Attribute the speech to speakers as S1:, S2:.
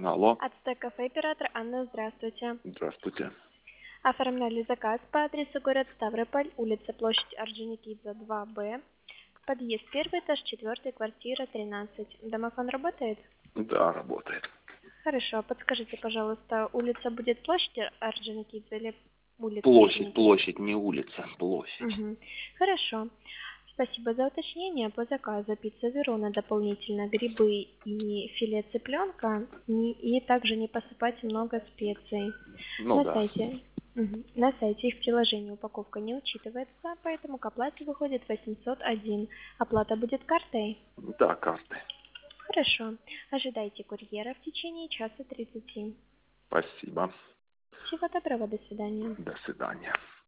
S1: Алло.
S2: Ацтек кафе, оператор Анна, здравствуйте.
S1: Здравствуйте.
S2: Оформляли заказ по адресу город Ставрополь, улица Площадь Орджоникидзе, 2Б, подъезд 1, этаж 4, квартира 13. Домофон работает?
S1: Да, работает.
S2: Хорошо, подскажите, пожалуйста, улица будет Площадь Орджоникидзе или улица
S1: Площадь,
S2: Орджоникидзе?
S1: площадь, не улица, площадь.
S2: Угу. Хорошо. Спасибо за уточнение. По заказу пицца Верона дополнительно грибы и филе цыпленка, и также не посыпать много специй.
S1: Ну
S2: На
S1: да.
S2: сайте, на сайте их приложения упаковка не учитывается, поэтому к оплате выходит 801. Оплата будет картой?
S1: Да, карты.
S2: Хорошо. Ожидайте курьера в течение часа 30.
S1: Спасибо.
S2: Всего доброго, до свидания.
S1: До свидания.